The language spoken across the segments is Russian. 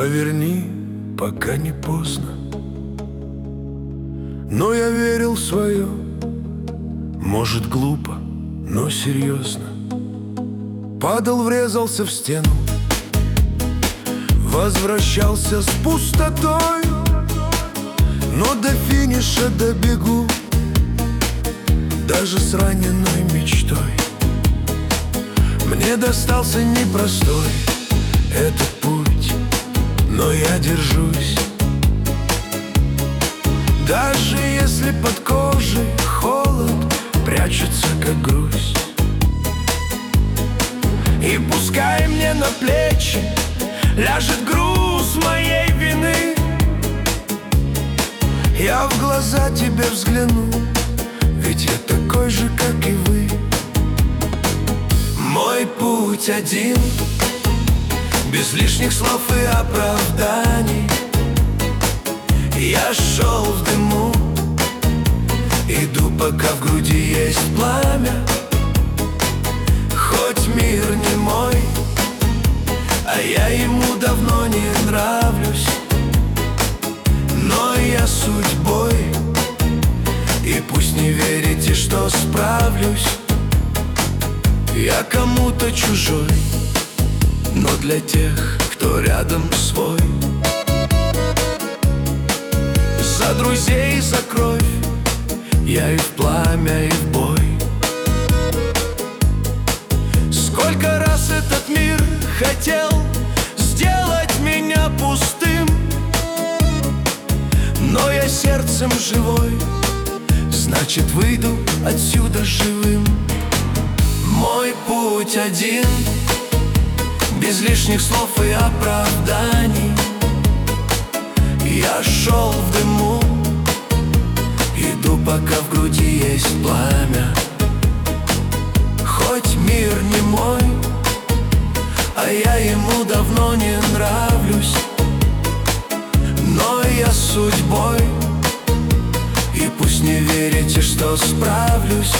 Поверни, пока не поздно. Но я верил в свое, может глупо, но серьезно. Падал, врезался в стену, возвращался с пустотой, но до финиша добегу, даже с раненой мечтой. Мне достался непростой этот путь, но я держусь. Даже если под кожей холод прячется, как грусть. И пускай мне на плечи ляжет груз моей вины, я в глаза тебе взгляну, ведь я такой же, как и вы. Мой путь один, без лишних слов и оправданий. Я шел в дыму, иду, пока в груди есть пламя. Хоть мир не мой, а я ему давно не нравлюсь, но я судьбой, и пусть не верите, что справлюсь. Я кому-то чужой, но для тех, кто рядом, свой. За друзей, за кровь я и в пламя, и в бой. Сколько раз этот мир хотел сделать меня пустым, но я сердцем живой, значит, выйду отсюда живым. Мой путь один, без лишних слов и оправданий. Я шел в дыму, иду, пока в груди есть пламя. Хоть мир не мой, а я ему давно не нравлюсь, но я судьбой, и пусть не верите, что справлюсь.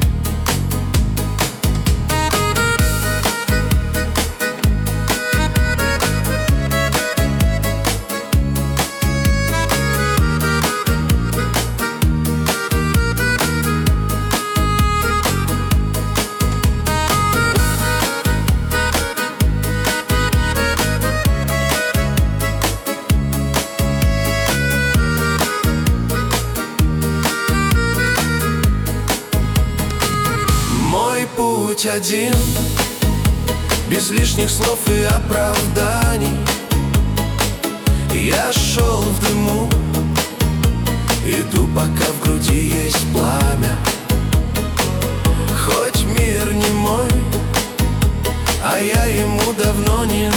Путь один, без лишних слов и оправданий. Я шел в дыму, иду, пока в груди есть пламя. Хоть мир не мой, а я ему давно не